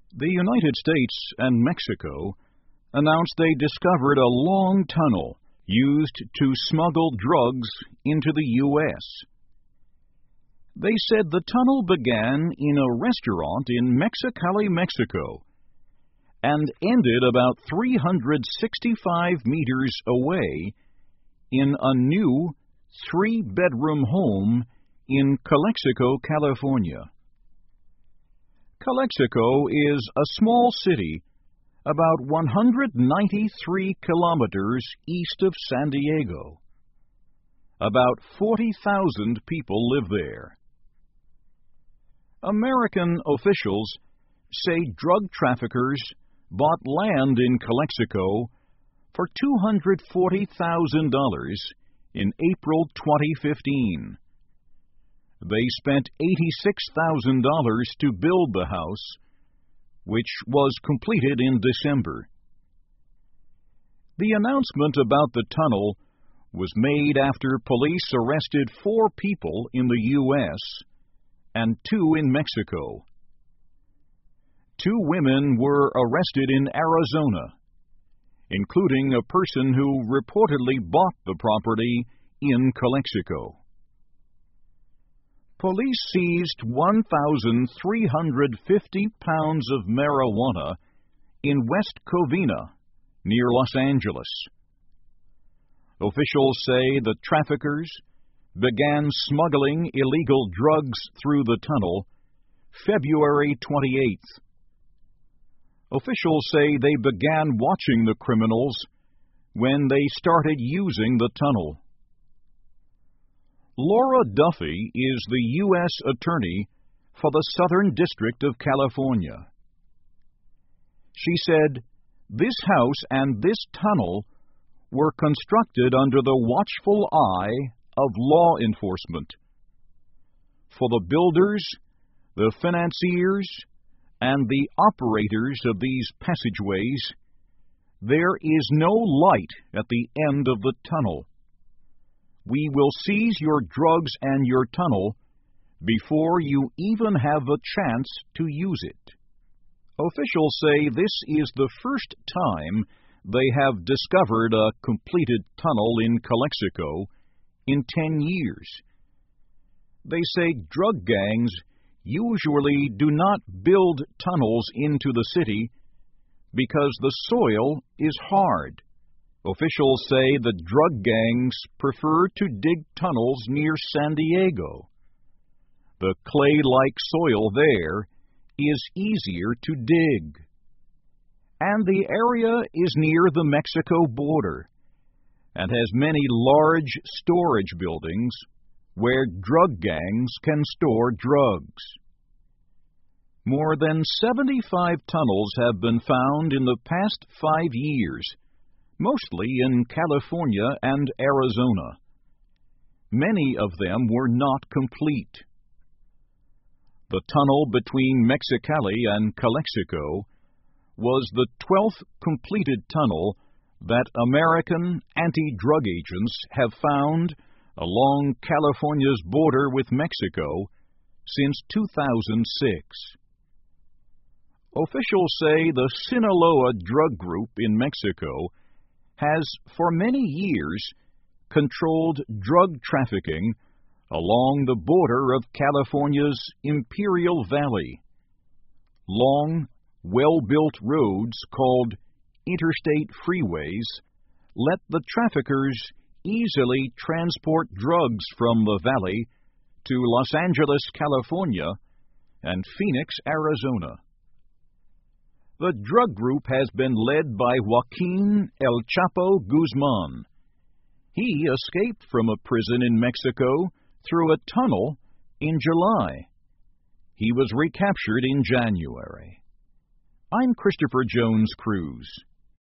The United States and Mexico announced they discovered a long tunnel used to smuggle drugs into the U.S. They said the tunnel began in a restaurant in Mexicali, Mexico, and ended about 365 meters away in a new 3-bedroom home in Calexico, California. Calexico is a small city about 193 kilometers east of San Diego. About 40,000 people live there. American officials say drug traffickers bought land in Calexico for $240,000 in April 2015. They spent $86,000 to build the house, which was completed in December. The announcement about the tunnel was made after police arrested 4 people in the U.S. and 2 in Mexico. 2 women were arrested in Arizona, including a person who reportedly bought the property in Calexico. Police seized 1,350 pounds of marijuana in West Covina, near Los Angeles. Officials say the traffickers began smuggling illegal drugs through the tunnel February 28th. Officials say they began watching the criminals when they started using the tunnel. Laura Duffy is the U.S. Attorney for the Southern District of California. She said, "This house and this tunnel were constructed under the watchful eye of law enforcement. For the builders, the financiers, and the operators of these passageways, there is no light at the end of the tunnel. We will seize your drugs and your tunnel before you even have a chance to use it." Officials say this is the first time they have discovered a completed tunnel in Calexico in 10 years. They say drug gangs usually do not build tunnels into the city because the soil is hard. Officials say the drug gangs prefer to dig tunnels near San Diego. The clay-like soil there is easier to dig. And the area is near the Mexico border and has many large storage buildings where drug gangs can store drugs. More than 75 tunnels have been found in the past 5 years, mostly in California and Arizona. Many of them were not complete. The tunnel between Mexicali and Calexico was the 12th completed tunnel that American anti-drug agents have found along California's border with Mexico since 2006. Officials say the Sinaloa drug group in Mexico has for many years controlled drug trafficking along the border of California's Imperial Valley. Long, well-built roads called interstate freeways let the traffickers easily transport drugs from the valley to Los Angeles, California, and Phoenix, Arizona. The drug group has been led by Joaquin El Chapo Guzman. He escaped from a prison in Mexico through a tunnel in July. He was recaptured in January. I'm Christopher Jones Cruz.